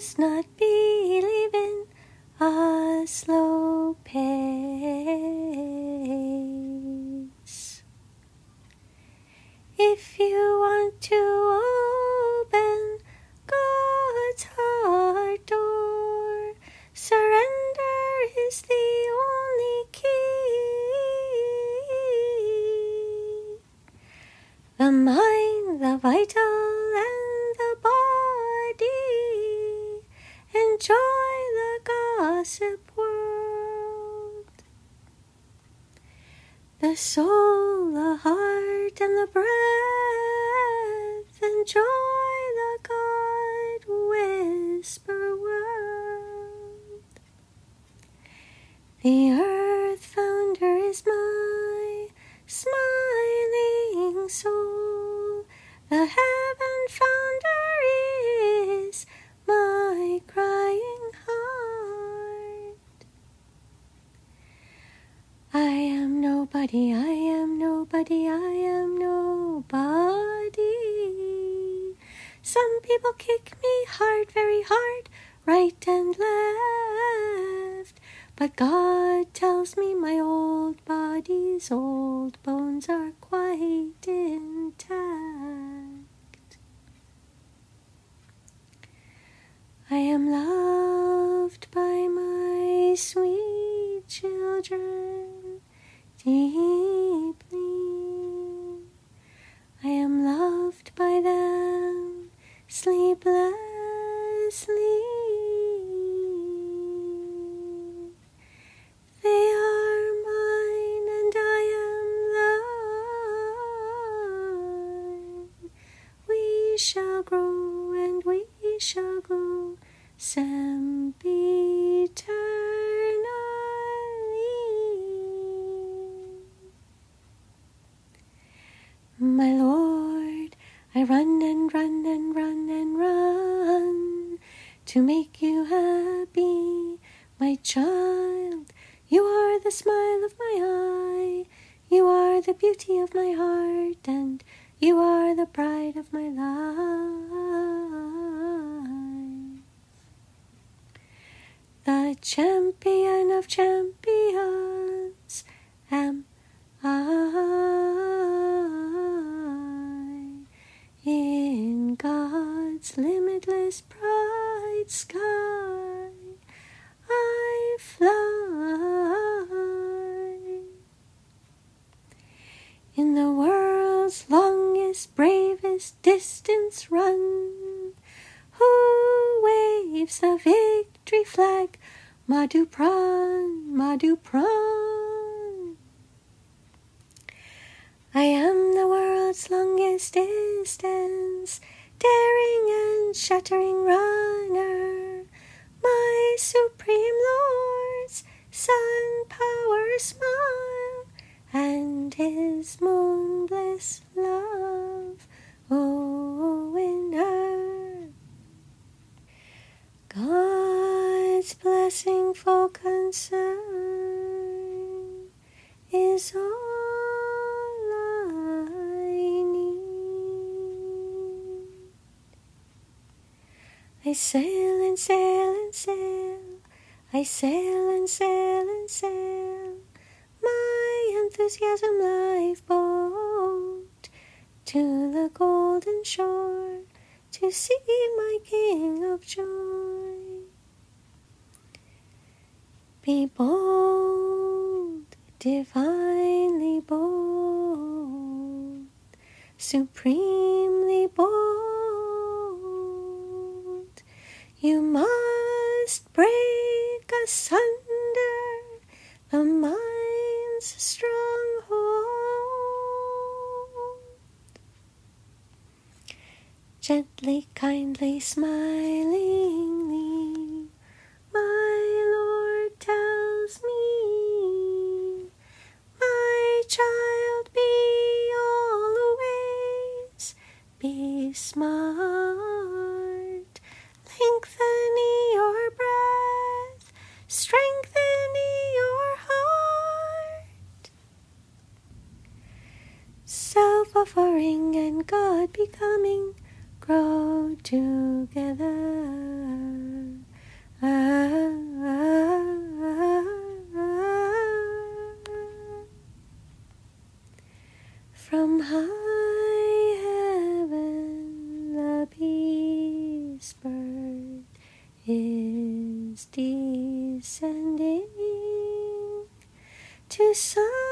must not believe in a slow pace. If you want to open God's heart door, surrender is the only key. The mind, the vital, and the body enjoy the gossip world. The soul, the heart, and the breath enjoy the God whisper world. The earth founder is my smiling soul. The heaven founder is my crying heart. I am nobody, I am nobody, I am nobody. Some people kick me hard, very hard, right and left. But God tells me my old body's old bones are quite intact. I am loved by my sweet children deeply. I am loved by them sleeplessly. They are mine and I am thine. We shall grow and we shall go sempiternally. My Lord, I run and run and run and run to make you happy, my child. You are the smile of my eye, you are the beauty of my heart, and you are the pride of my life. The champion of champions am I. In God's limitless bright sky, I fly. In the world's longest, bravest distance run, who waves the victory flag? Madhupran, Madhupran. I am the world's longest distance, daring and shattering runner, my supreme Lord's sun power smile, and his moon bliss love, oh winner. God's blessing full concern is all I need. I sail and sail and sail, I sail and sail and sail, my enthusiasm lifeboat to the golden shore, to see my King of joy. Be bold, divinely bold, supremely bold. You must break asunder the mind's stronghold. Gently, kindly, smilingly, my Lord tells me, my child, be always, be smart, lengthening your breath, strengthening your heart. Self-offering and God becoming, grow together. From high heaven the peace bird is descending to sun